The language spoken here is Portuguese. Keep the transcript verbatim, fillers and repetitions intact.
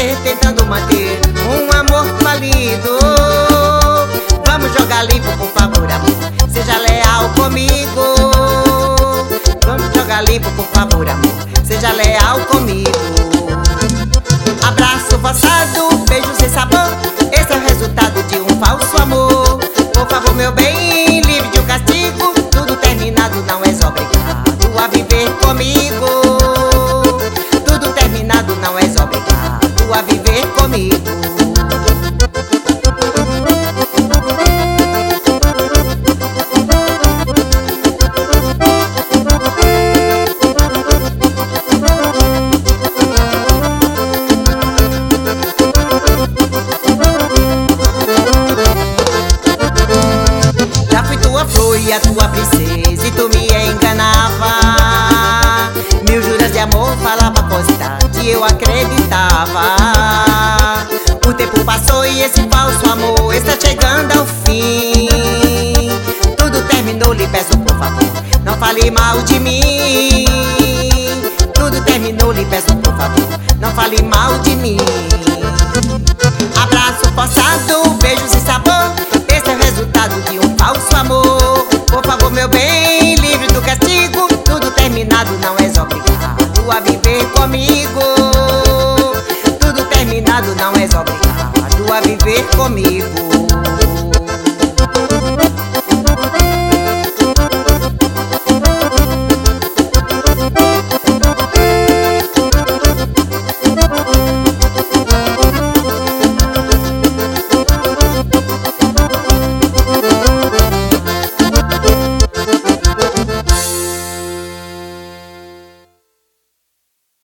viver tentando manter um amor falido. Vamos jogar limpo, por favor, amor, seja leal comigo. Vamos jogar limpo, por favor, amor, seja leal comigo. Abraço forçado, beijo sem sabor, esse é o resultado de um falso amor. Por favor, meu bem, livre de um castigo, tudo terminado, não és obrigado a viver comigo. Tudo terminado, não és obrigado a viver comigo. E a tua princesa, e tu me enganava. Mil juras de amor falava constante, eu acreditava. O tempo passou e esse falso amor está chegando ao fim. Tudo terminou, lhe peço por favor, não fale mal de mim. Tudo terminou, lhe peço por favor, não fale mal de mim. Abraço forçado, beijo sem sabor, esse é o resultado de um falso amor. Por favor, meu bem, livre do castigo, tudo terminado, não és obrigado a viver comigo. Tudo terminado, não és obrigado a viver comigo.